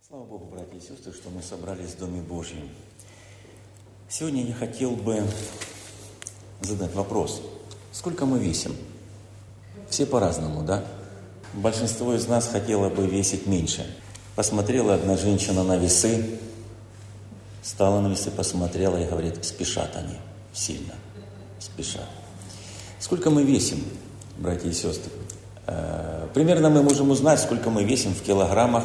Слава Богу, братья и сестры, что мы собрались в Доме Божьем. Сегодня я хотел бы задать вопрос. Сколько мы весим? Все по-разному, да? Большинство из нас хотело бы весить меньше. Посмотрела одна женщина на весы, стала на весы, посмотрела и говорит, спешат они сильно, спешат. Сколько мы весим, братья и сестры? Примерно мы можем узнать, сколько мы весим в килограммах.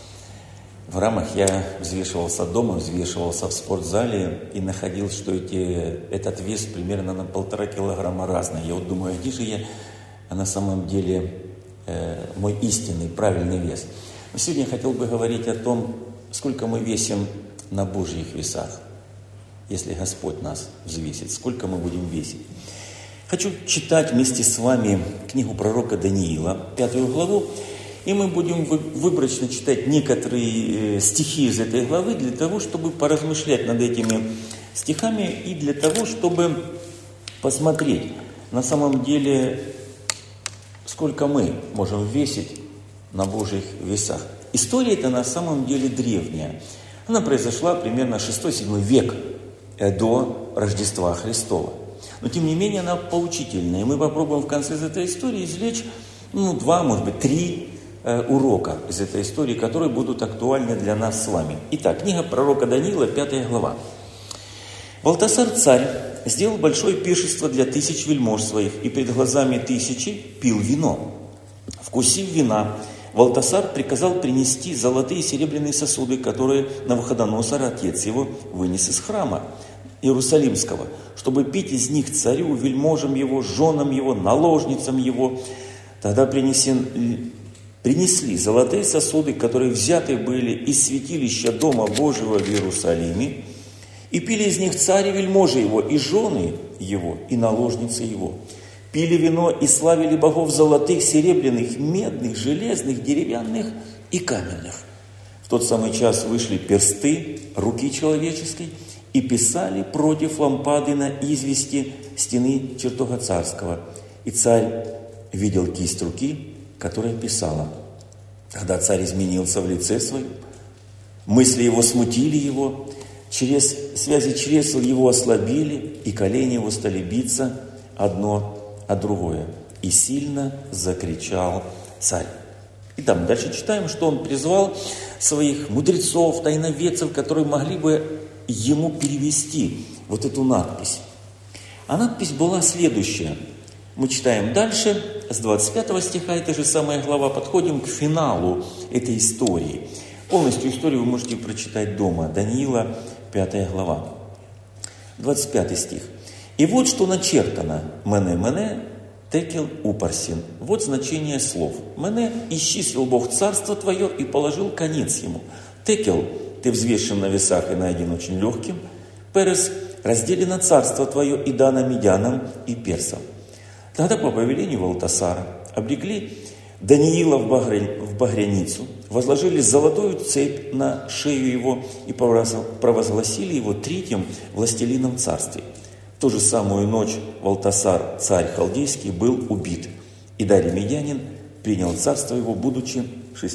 В граммах я взвешивался дома, взвешивался в спортзале и находил, что этот вес примерно на 1,5 килограмма разный. Я вот думаю, где же я на самом деле мой истинный, правильный вес? Но сегодня я хотел бы говорить о том, сколько мы весим на Божьих весах, если Господь нас взвесит, сколько мы будем весить. Хочу читать вместе с вами книгу пророка Даниила, 5 главу, и мы будем выборочно читать некоторые стихи из этой главы для того, чтобы поразмышлять над этими стихами и для того, чтобы посмотреть на самом деле, сколько мы можем весить на Божьих весах. История эта на самом деле древняя. Она произошла примерно 6-7 век до Рождества Христова. Но тем не менее она поучительная. И мы попробуем в конце из этой истории извлечь 2, может быть, 3 урока из этой истории, которые будут актуальны для нас с вами. Итак, книга пророка Даниила, 5 глава. «Валтасар царь сделал большое пиршество для 1000 вельмож своих, и пред глазами 1000 пил вино. Вкусив вина, Валтасар приказал принести золотые и серебряные сосуды, которые Навуходоносор, отец его, вынес из храма Иерусалимского, чтобы пить из них царю, вельможам его, женам его, наложницам его. Тогда принесли золотые сосуды, которые взяты были из святилища Дома Божьего в Иерусалиме, и пили из них царь и вельможи его, и жены его, и наложницы его. Пили вино и славили богов золотых, серебряных, медных, железных, деревянных и каменных. В тот самый час вышли персты руки человеческой и писали против лампады на извести стены чертога царского. И царь видел кисть руки, которая писала. Когда царь изменился в лице своем, мысли его смутили его, связи чресл его ослабили, и колени его стали биться одно от другое. И сильно закричал царь». И там дальше читаем, что он призвал своих мудрецов, тайноведцев, которые могли бы ему перевести вот эту надпись. А надпись была следующая. Мы читаем дальше, с 25 стиха, этой же самой глава, подходим к финалу этой истории. Полностью историю вы можете прочитать дома. Даниила, 5 глава. 25 стих. «И вот что начертано. Мене, текел упарсин». Вот значение слов. Мене, исчислил Бог царство твое и положил конец ему. Текел, ты взвешен на весах и найден очень легким. Перес, разделено царство твое и дано медянам и персам. Тогда по повелению Валтасара облегли Даниила в багряницу, возложили золотую цепь на шею его и провозгласили его 3-м властелином царствия. В ту же самую ночь Валтасар, царь халдейский, был убит, и Дарий Медянин принял царство его, будучи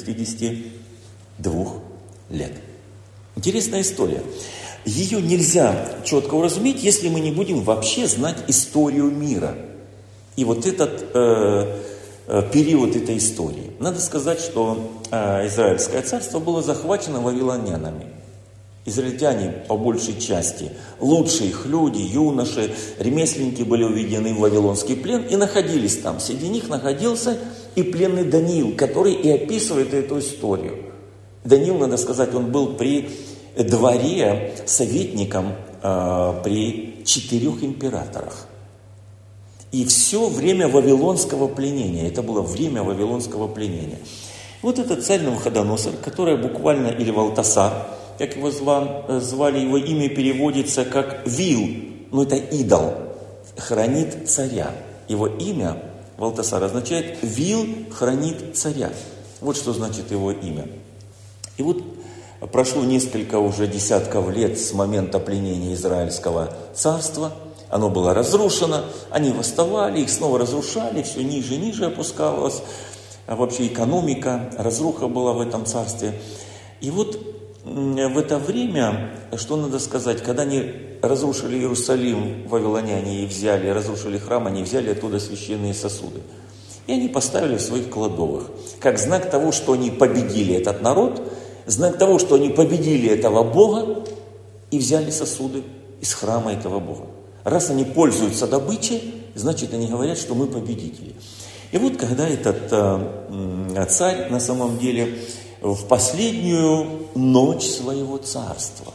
62 лет. Интересная история. Ее нельзя четко уразуметь, если мы не будем вообще знать историю мира. И вот этот период этой истории. Надо сказать, что Израильское царство было захвачено вавилонянами. Израильтяне, по большей части, лучшие их люди, юноши, ремесленники были уведены в вавилонский плен и находились там. Среди них находился и пленный Даниил, который и описывает эту историю. Даниил, надо сказать, он был при дворе советником при 4 императорах. И все время вавилонского пленения. Это было время вавилонского пленения. Вот этот царь Навуходоносор, который буквально, или Валтасар, как его звали, его имя переводится как Вил, но это идол, хранит царя. Его имя, Валтасар, означает Вил хранит царя. Вот что значит его имя. И вот прошло несколько уже десятков лет с момента пленения Израильского царства. Оно было разрушено, они восставали, их снова разрушали, все ниже и ниже опускалось. А вообще экономика, разруха была в этом царстве. И вот в это время, что надо сказать, когда они разрушили Иерусалим, вавилоняне, и взяли, разрушили храм, они взяли оттуда священные сосуды. И они поставили в своих кладовых, как знак того, что они победили этот народ, знак того, что они победили этого Бога, и взяли сосуды из храма этого Бога. Раз они пользуются добычей, значит, они говорят, что мы победители. И вот когда этот царь на самом деле в последнюю ночь своего царства,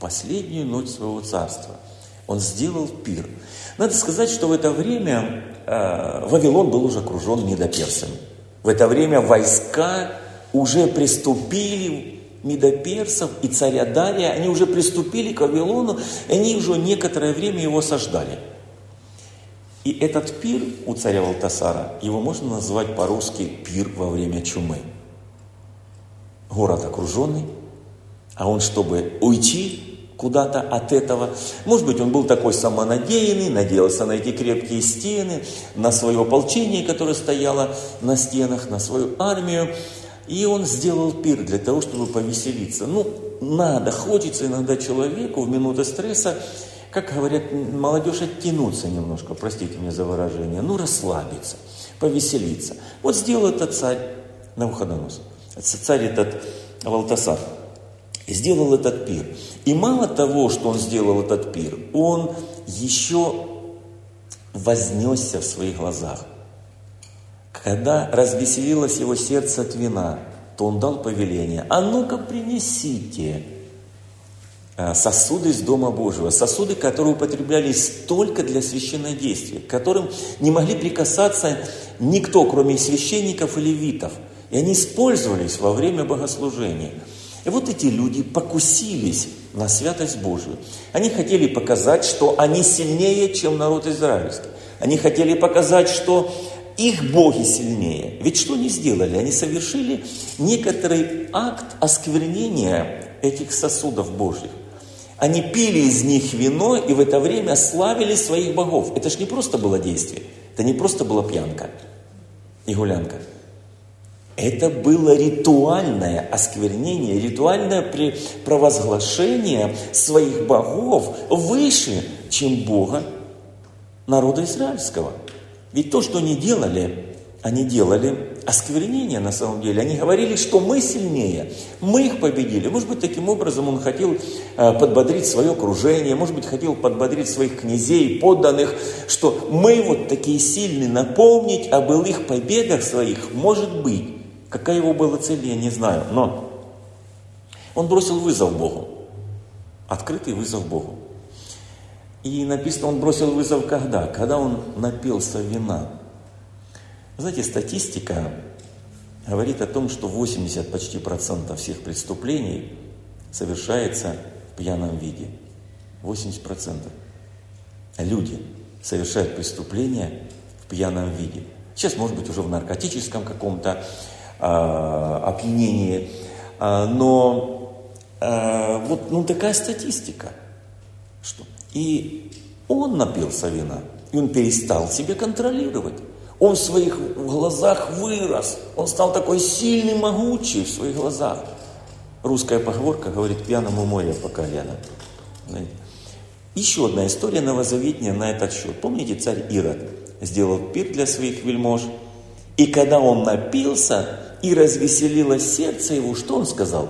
он сделал пир. Надо сказать, что в это время Вавилон был уже окружен медоперсами. В это время войска уже приступили, медоперсов и царя Дария, они уже приступили к Вавилону, и они уже некоторое время его осаждали. И этот пир у царя Валтасара, его можно назвать по-русски пир во время чумы. Город окруженный, а он, чтобы уйти куда-то от этого, может быть, он был такой самонадеянный, надеялся на эти крепкие стены, на свое ополчение, которое стояло на стенах, на свою армию, и он сделал пир для того, чтобы повеселиться. Хочется иногда человеку в минуты стресса, как говорят молодежь, оттянуться немножко, простите меня за выражение, расслабиться, повеселиться. Вот сделал этот царь Навуходоносор, царь этот Валтасар, сделал этот пир. И мало того, что он сделал этот пир, он еще вознесся в своих глазах. Когда развеселилось его сердце от вина, то он дал повеление: а ну-ка принесите сосуды из Дома Божьего, сосуды, которые употреблялись только для священнодействия, к которым не могли прикасаться никто, кроме священников и левитов. И они использовались во время богослужения. И вот эти люди покусились на святость Божию. Они хотели показать, что они сильнее, чем народ израильский. Они хотели показать, что их боги сильнее. Ведь что они сделали? Они совершили некоторый акт осквернения этих сосудов Божьих. Они пили из них вино и в это время славили своих богов. Это же не просто было действие. Это не просто была пьянка и гулянка. Это было ритуальное осквернение, ритуальное провозглашение своих богов выше, чем Бога народа израильского. Ведь то, что они делали осквернение на самом деле. Они говорили, что мы сильнее, мы их победили. Может быть, таким образом он хотел подбодрить свое окружение, может быть, хотел подбодрить своих князей, подданных, что мы вот такие сильные, напомнить о былых победах своих, может быть. Какая его была цель, я не знаю, но он бросил вызов Богу, открытый вызов Богу. И написано, он бросил вызов когда? Когда он напился вина. Знаете, статистика говорит о том, что 80% почти всех преступлений совершается в пьяном виде. 80%. Люди совершают преступления в пьяном виде. Сейчас, может быть, уже в наркотическом каком-то опьянении. Но такая статистика. Что? И он напился вина, и он перестал себя контролировать. Он в своих глазах вырос. Он стал такой сильный, могучий в своих глазах. Русская поговорка говорит: пьяному море по колено. Еще одна история новозаветная на этот счет. Помните, царь Ирод сделал пир для своих вельмож? И когда он напился и развеселилось сердце его, что он сказал?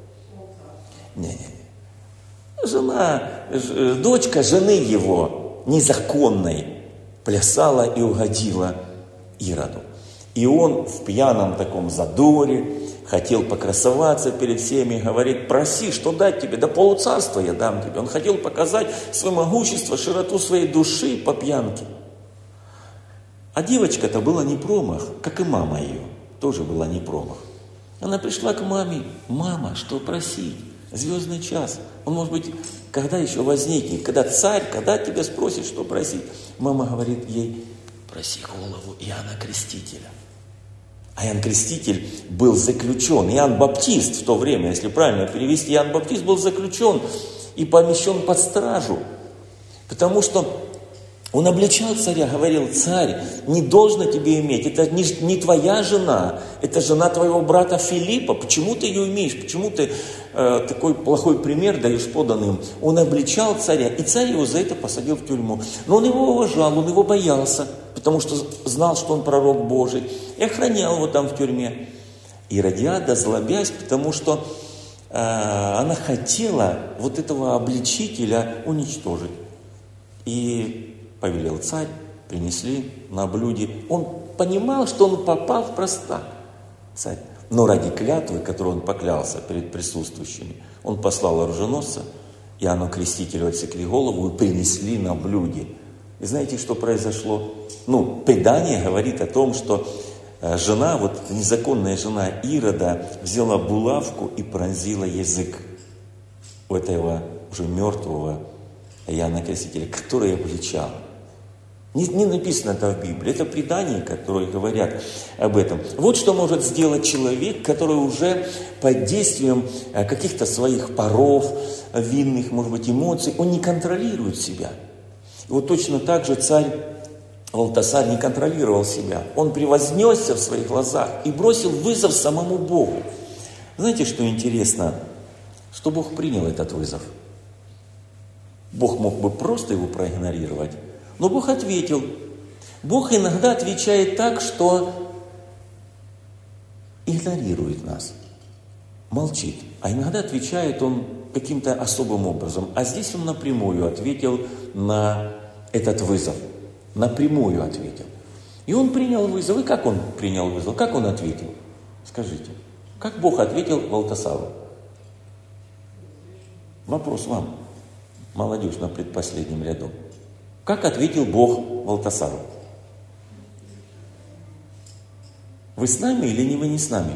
Дочка жены его, незаконной, плясала и угодила Ироду. И он в пьяном таком задоре хотел покрасоваться перед всеми, говорит: проси, что дать тебе, да полуцарства я дам тебе. Он хотел показать свое могущество, широту своей души по пьянке. А девочка-то была не промах, как и мама ее, тоже была не промах. Она пришла к маме: мама, что просить? Звездный час. Он, может быть, когда еще возникнет, когда царь, когда тебя спросит, что просить. Мама говорит ей: проси голову Иоанна Крестителя. А Иоанн Креститель был заключен. Иоанн Баптист в то время, если правильно перевести, Иоанн Баптист был заключен и помещен под стражу. Потому что Он обличал царя, говорил: царь, не должно тебе иметь, это не твоя жена, это жена твоего брата Филиппа, почему ты ее имеешь, почему ты такой плохой пример даешь поданным? Он обличал царя, и царь его за это посадил в тюрьму. Но он его уважал, он его боялся, потому что знал, что он пророк Божий, и охранял его там в тюрьме. Иродиада, злобясь, потому что она хотела вот этого обличителя уничтожить. И повелел царь, принесли на блюде. Он понимал, что он попал в простак, царь. Но ради клятвы, которую он поклялся перед присутствующими, он послал оруженосца, Иоанну Крестителю отсекли голову и принесли на блюде. И знаете, что произошло? Предание говорит о том, что жена, незаконная жена Ирода, взяла булавку и пронзила язык у этого уже мертвого Иоанна Крестителя, который обличал. Не написано это в Библии, это предания, которые говорят об этом. Вот что может сделать человек, который уже под действием каких-то своих паров, винных, может быть, эмоций, он не контролирует себя. И вот точно так же царь Валтасар не контролировал себя. Он превознесся в своих глазах и бросил вызов самому Богу. Знаете, что интересно? Что Бог принял этот вызов. Бог мог бы просто его проигнорировать, но Бог ответил. Бог иногда отвечает так, что игнорирует нас, молчит. А иногда отвечает Он каким-то особым образом. А здесь Он напрямую ответил на этот вызов. Напрямую ответил. И Он принял вызов. И как Он принял вызов? Как Он ответил? Скажите. Как Бог ответил Валтасару? Вопрос вам, молодежь на предпоследнем ряду. Как ответил Бог Валтасару? Вы с нами или вы не с нами?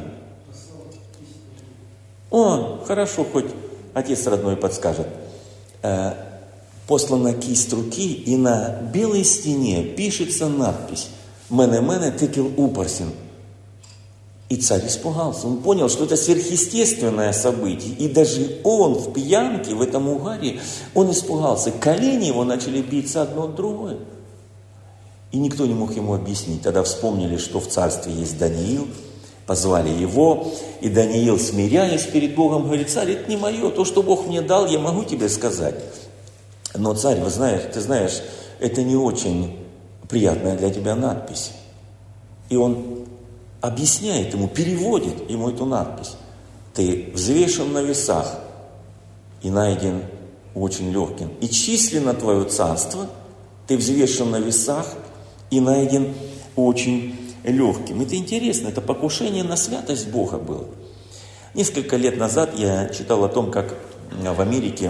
Хорошо, хоть отец родной подскажет. Послана кисть руки, и на белой стене пишется надпись «Мене текел упарсин». И царь испугался. Он понял, что это сверхъестественное событие. И даже он в пьянке, в этом угаре, он испугался. Колени его начали биться одно от другое. И никто не мог ему объяснить. Тогда вспомнили, что в царстве есть Даниил. Позвали его. И Даниил, смиряясь перед Богом, говорит: царь, это не мое. То, что Бог мне дал, я могу тебе сказать. Но, царь, ты знаешь, это не очень приятная для тебя надпись. И он объясняет ему, переводит ему эту надпись. Ты взвешен на весах и найден очень легким. И численно твое царство, ты взвешен на весах и найден очень легким. Это интересно, это покушение на святость Бога было. Несколько лет назад я читал о том, как в Америке,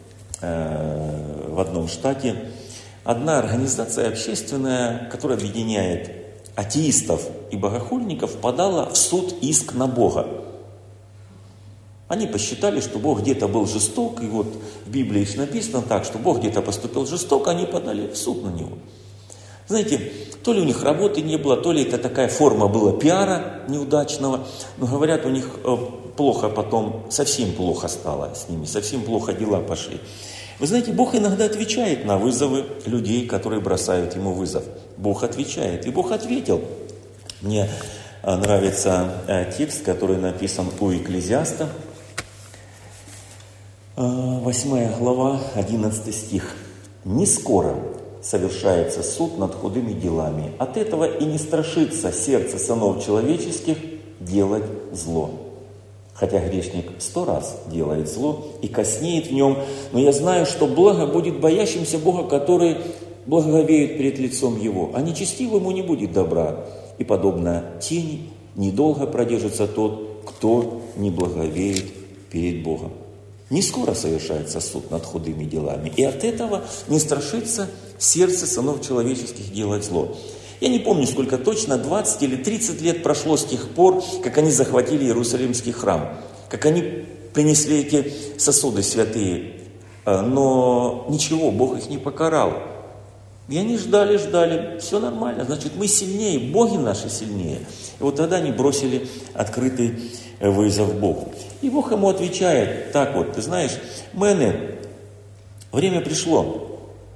в одном штате, одна организация общественная, которая объединяет атеистов и богохульников, подала в суд иск на Бога. Они посчитали, что Бог где-то был жесток, и вот в Библии написано так, что Бог где-то поступил жестоко, они подали в суд на него. Знаете, то ли у них работы не было, то ли это такая форма была пиара неудачного, но говорят, у них плохо потом, совсем плохо стало с ними, совсем плохо дела пошли. Вы знаете, Бог иногда отвечает на вызовы людей, которые бросают Ему вызов. Бог отвечает. И Бог ответил. Мне нравится текст, который написан у Экклезиаста. 8 глава, 11 стих. «Не скоро совершается суд над худыми делами. От этого и не страшится сердце сынов человеческих делать зло. Хотя грешник 100 раз делает зло и коснеет в нем, но я знаю, что благо будет боящимся Бога, который благоговеет перед лицом Его, а нечестивому не будет добра. И подобно тени недолго продержится тот, кто не благоговеет перед Богом». Не скоро совершается суд над худыми делами, и от этого не страшится сердце сынов человеческих делать зло. Я не помню, сколько точно, 20 или 30 лет прошло с тех пор, как они захватили Иерусалимский храм, как они принесли эти сосуды святые, но ничего, Бог их не покарал. И они ждали, все нормально, значит, мы сильнее, боги наши сильнее. И вот тогда они бросили открытый вызов Богу. И Бог ему отвечает так вот: ты знаешь, Мене, время пришло.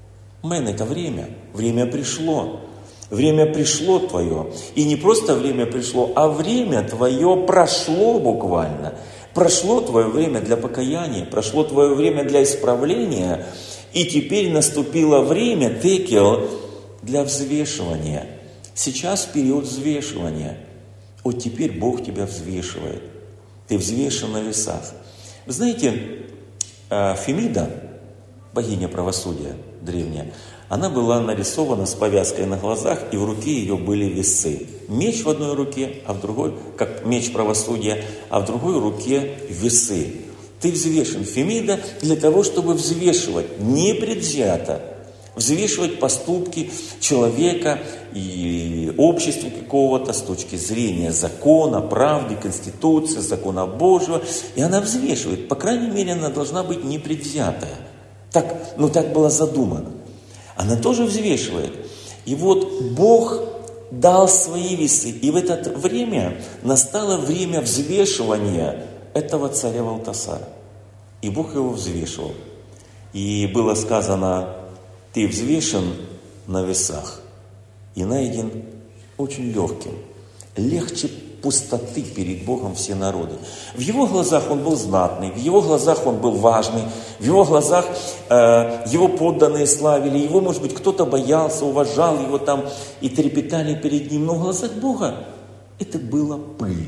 Мэн, это время. Время пришло. Время пришло твое. И не просто время пришло, а время твое прошло буквально. Прошло твое время для покаяния, прошло твое время для исправления. И теперь наступило время, текел, для взвешивания. Сейчас период взвешивания. Вот теперь Бог тебя взвешивает. Ты взвешен на весах. Вы знаете, Фемида, богиня правосудия древняя, она была нарисована с повязкой на глазах, и в руке ее были весы. Меч в одной руке, а в другой, как меч правосудия, а в другой руке весы. Ты взвешен, Фемида, для того, чтобы взвешивать непредвзято, взвешивать поступки человека и общества какого-то с точки зрения закона, правды, конституции, закона Божьего. И она взвешивает. По крайней мере, она должна быть непредвзятая. Так было задумано. Она тоже взвешивает. И вот Бог дал свои весы. И в это время настало время взвешивания этого царя Валтасара. И Бог его взвешивал. И было сказано: ты взвешен на весах и найден очень легким. Легче пустоты перед Богом все народы. В его глазах он был знатный, в его глазах он был важный, в его глазах его подданные славили, его, может быть, кто-то боялся, уважал его там и трепетали перед ним. Но в глазах Бога это была пыль.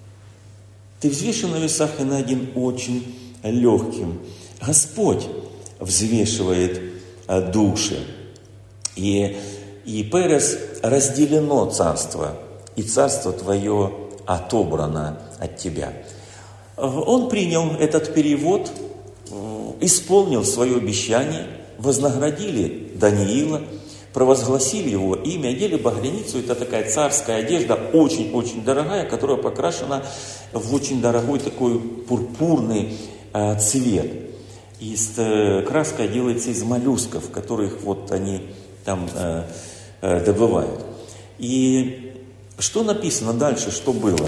Ты взвешен на весах и найден очень легким. Господь взвешивает души. И Перес разделено царство, и царство твое отобрано от тебя. Он принял этот перевод, исполнил свое обещание, вознаградили Даниила, провозгласили его имя, одели багряницу, это такая царская одежда, очень-очень дорогая, которая покрашена в очень дорогой такой пурпурный цвет. Краска делается из моллюсков, которых вот они там добывают. И что написано дальше, что было?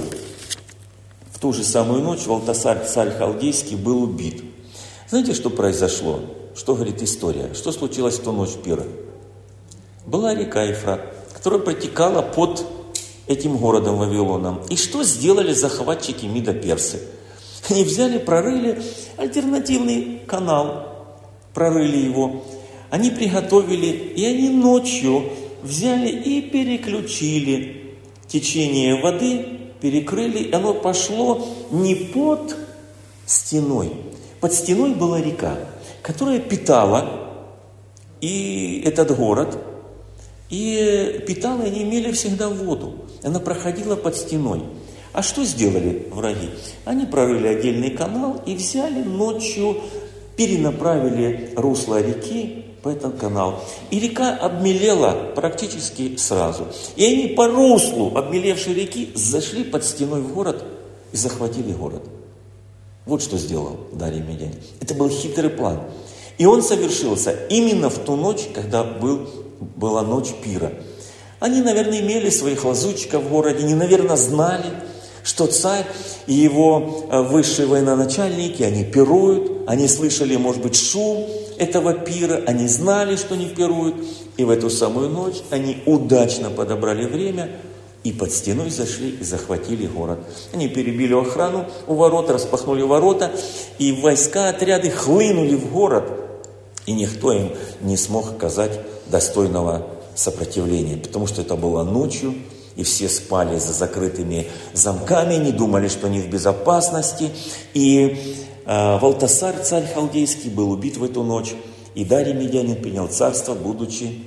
В ту же самую ночь Валтасар, царь халдейский, был убит. Знаете, что произошло? Что говорит история? Что случилось в ту ночь пира? Была река Ефрат, которая протекала под этим городом Вавилоном. И что сделали захватчики Мидо-Персы? Они взяли, прорыли альтернативный канал, прорыли его. Они приготовили, и они ночью взяли и переключили течение воды, перекрыли, и оно пошло не под стеной. Под стеной была река, которая питала и этот город, и питала, и они имели всегда воду. Она проходила под стеной. А что сделали враги? Они прорыли отдельный канал и взяли ночью, перенаправили русло реки по этому каналу. И река обмелела практически сразу. И они по руслу обмелевшей реки зашли под стеной в город и захватили город. Вот что сделал Дарий Медянин. Это был хитрый план. И он совершился именно в ту ночь, когда была ночь пира. Они, наверное, имели своих лазутчиков в городе, они, наверное, знали, что царь и его высшие военачальники, они пируют, они слышали, может быть, шум этого пира, они знали, что они пируют, и в эту самую ночь они удачно подобрали время и под стеной зашли и захватили город. Они перебили охрану у ворот, распахнули ворота, и войска, отряды хлынули в город, и никто им не смог оказать достойного сопротивления, потому что это было ночью, и все спали за закрытыми замками, не думали, что они в безопасности. И Валтасар, царь халдейский, был убит в эту ночь, и Дарий Медянин принял царство, будучи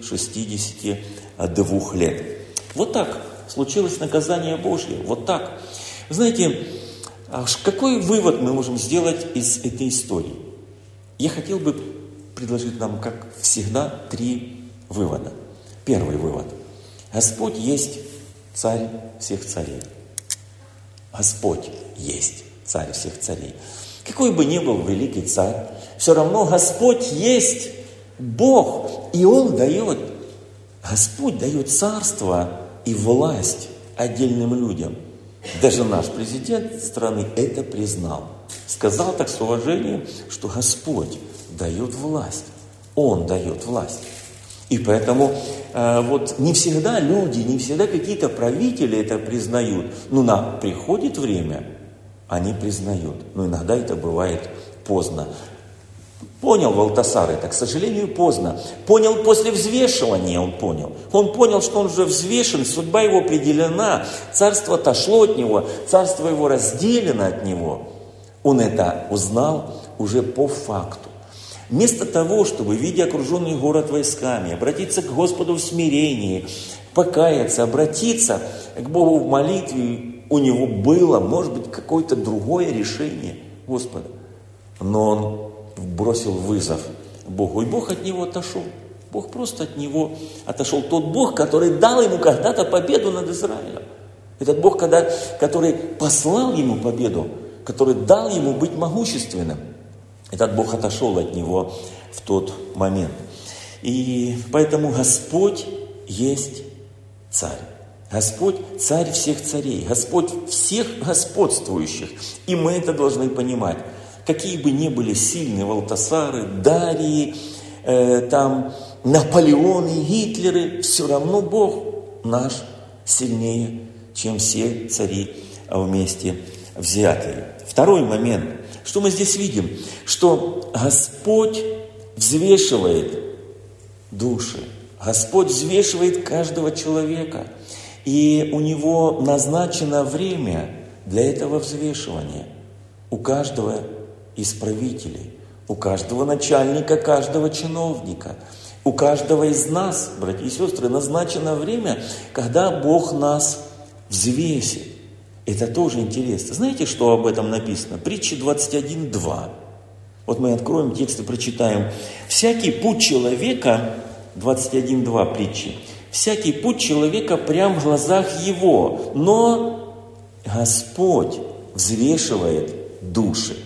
62 лет. Вот так случилось наказание Божье, вот так. Вы знаете, какой вывод мы можем сделать из этой истории? Я хотел бы предложить нам, как всегда, 3 вывода. Первый вывод. Господь есть царь всех царей. Господь есть царь всех царей. Какой бы ни был великий царь, все равно Господь есть Бог. И Он дает, Господь дает царство и власть отдельным людям. Даже наш президент страны это признал. Сказал так с уважением, что Господь дает власть. Он дает власть. И поэтому вот не всегда люди, не всегда какие-то правители это признают. Но приходит время, они признают. Но иногда это бывает поздно. Понял Валтасар это, к сожалению, поздно. Понял после взвешивания, он понял. Он понял, что он уже взвешен, судьба его определена, царство отошло от него, царство его разделено от него. Он это узнал уже по факту. Вместо того, чтобы, видя окруженный город войсками, обратиться к Господу в смирении, покаяться, обратиться к Богу в молитве, у него было, может быть, какое-то другое решение Господа. Но он бросил вызов Богу, и Бог от него отошел. Бог просто от него отошел. Тот Бог, который дал ему когда-то победу над Израилем. Этот Бог, который послал ему победу, который дал ему быть могущественным. Этот Бог отошел от него в тот момент. И поэтому Господь есть царь. Господь царь всех царей. Господь всех господствующих. И мы это должны понимать. Какие бы ни были сильные Валтасары, Дарии, Наполеоны, Гитлеры, все равно Бог наш сильнее, чем все цари вместе взятые. Второй момент. Что мы здесь видим? Что Господь взвешивает души. Господь взвешивает каждого человека. И у Него назначено время для этого взвешивания. У каждого из правителей, у каждого начальника, каждого чиновника, у каждого из нас, братья и сестры, назначено время, когда Бог нас взвесит. Это тоже интересно. Знаете, что об этом написано? Притча 21:2. Вот мы откроем текст и прочитаем. «Всякий путь человека», 21:2 притчи, «всякий путь человека прям в глазах его, но Господь взвешивает души».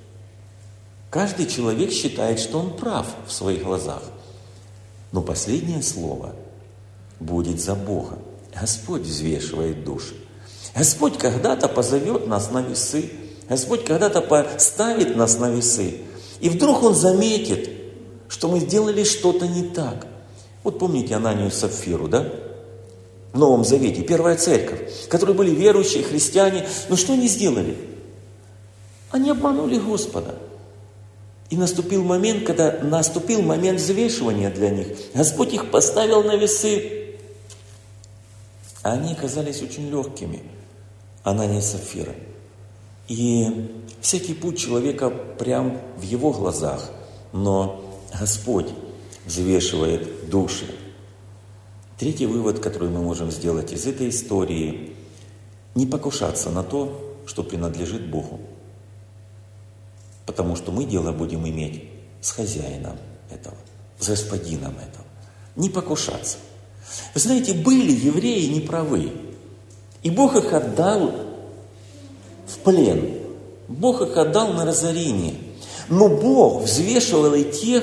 Каждый человек считает, что он прав в своих глазах. Но последнее слово будет за Бога. Господь взвешивает души. Господь когда-то позовет нас на весы. Господь когда-то поставит нас на весы. И вдруг Он заметит, что мы сделали что-то не так. Вот помните Ананию и Сапфиру, да? В Новом Завете, первая церковь, которые были верующие, христиане. Но что они сделали? Они обманули Господа. И наступил момент взвешивания для них. Господь их поставил на весы. А они оказались очень легкими. Анания и Сапфира. И всякий путь человека прям в его глазах. Но Господь взвешивает души. Третий вывод, который мы можем сделать из этой истории. Не покушаться на то, что принадлежит Богу. Потому что мы дело будем иметь с хозяином этого, с господином этого. Не покушаться. Вы знаете, были евреи неправы. И Бог их отдал в плен. Бог их отдал на разорение. Но Бог взвешивал и тех,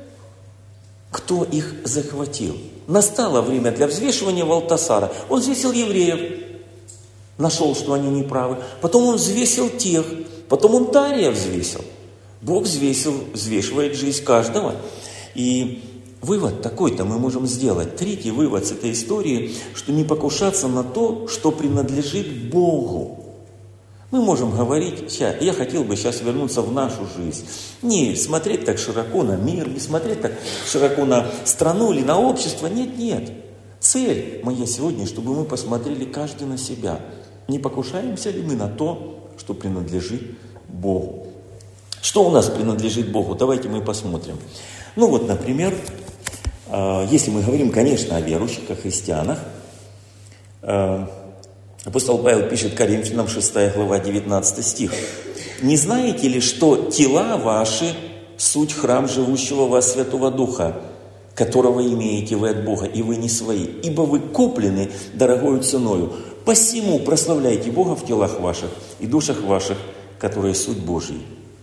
кто их захватил. Настало время для взвешивания Валтасара. Он взвесил евреев. Нашел, что они неправы. Потом он взвесил тех. Потом он Дария взвесил. Бог взвешивает жизнь каждого. И вывод такой-то мы можем сделать. Третий вывод с этой истории, что не покушаться на то, что принадлежит Богу. Мы можем говорить, я хотел бы сейчас вернуться в нашу жизнь. Не смотреть так широко на мир, не смотреть так широко на страну или на общество. Нет. Цель моя сегодня, чтобы мы посмотрели каждый на себя. Не покушаемся ли мы на то, что принадлежит Богу? Что у нас принадлежит Богу? Давайте мы посмотрим. Например, если мы говорим, конечно, о верующих, о христианах, апостол Павел пишет Коринфянам 6 глава 19 стих. «Не знаете ли, что тела ваши суть храм живущего в вас Святого Духа, которого имеете вы от Бога, и вы не свои, ибо вы куплены дорогою ценою. Посему прославляйте Бога в телах ваших и душах ваших, которые суть Божьи».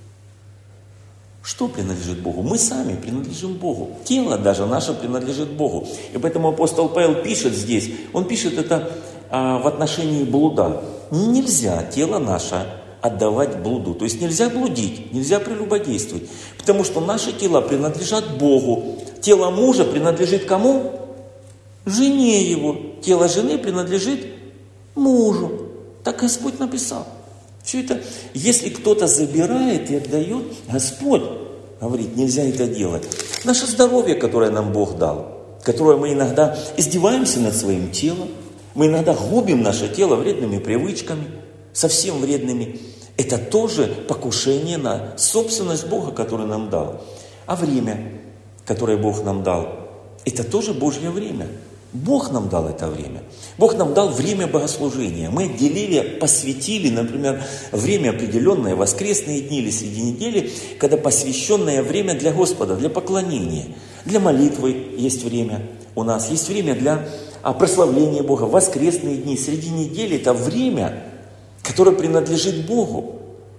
Что принадлежит Богу? Мы сами принадлежим Богу. Тело даже наше принадлежит Богу. И поэтому апостол Павел пишет здесь, он пишет это в отношении блуда. Нельзя тело наше отдавать блуду. То есть нельзя блудить, нельзя прелюбодействовать. Потому что наши тела принадлежат Богу. тело мужа принадлежит кому? Жене его. Тело жены принадлежит мужу. Так Господь написал. Все это, если кто-то забирает и отдает, Господь говорит, нельзя это делать. Наше здоровье, которое нам Бог дал, которое мы иногда издеваемся над своим телом, мы иногда губим наше тело вредными привычками, совсем вредными. Это тоже покушение на собственность Бога, которую нам дал. А время, которое Бог нам дал, это тоже Божье время. Бог нам дал это время. Бог нам дал время богослужения. Мы отделили, посвятили, например, время определенное, воскресные дни или среди недели, когда посвященное время для Господа, для поклонения. Для молитвы есть время у нас, есть время для прославления Бога. Воскресные дни, среди недели – это время, которое принадлежит Богу.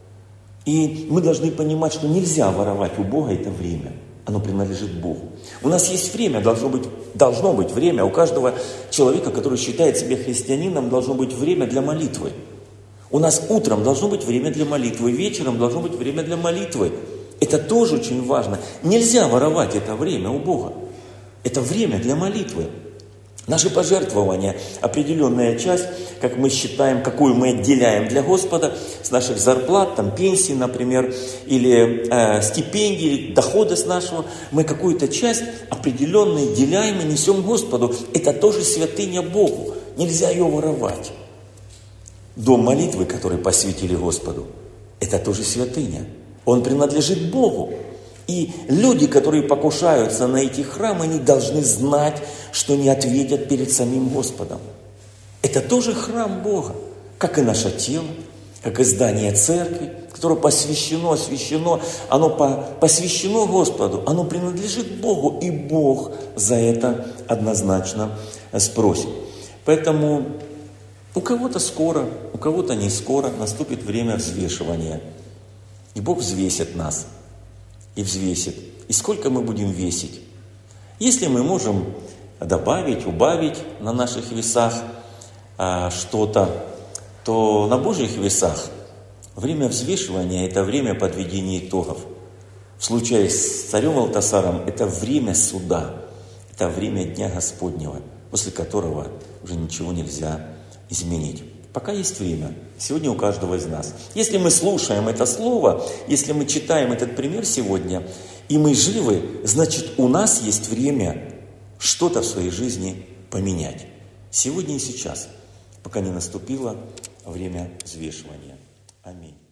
И мы должны понимать, что нельзя воровать у Бога это время. Оно принадлежит Богу. У нас есть время, должно быть время. У каждого человека, который считает себя христианином, должно быть время для молитвы. У нас утром должно быть время для молитвы, вечером должно быть время для молитвы. Это тоже очень важно. Нельзя воровать это время у Бога. Это время для молитвы. Наши пожертвования, определенная часть, как мы считаем, какую мы отделяем для Господа, с наших зарплат, там, пенсий, например, или стипендий, дохода с нашего, мы какую-то часть определенную отделяем и несем Господу. Это тоже святыня Богу. Нельзя ее воровать. Дом молитвы, который посвятили Господу, это тоже святыня. Он принадлежит Богу. И люди, которые покушаются на эти храмы, они должны знать, что не ответят перед самим Господом. Это тоже храм Бога, как и наше тело, как и здание церкви, которое посвящено, освящено, оно посвящено Господу, оно принадлежит Богу, и Бог за это однозначно спросит. Поэтому у кого-то скоро, у кого-то не скоро наступит время взвешивания. И Бог взвесит нас. И взвесит. И сколько мы будем весить? Если мы можем добавить, убавить на наших весах что-то, то на Божьих весах время взвешивания – это время подведения итогов. В случае с царем Валтасаром это время суда, это время Дня Господнего, после которого уже ничего нельзя изменить. Пока есть время. Сегодня у каждого из нас. Если мы слушаем это слово, если мы читаем этот пример сегодня, и мы живы, значит, у нас есть время что-то в своей жизни поменять. Сегодня и сейчас, пока не наступило время взвешивания. Аминь.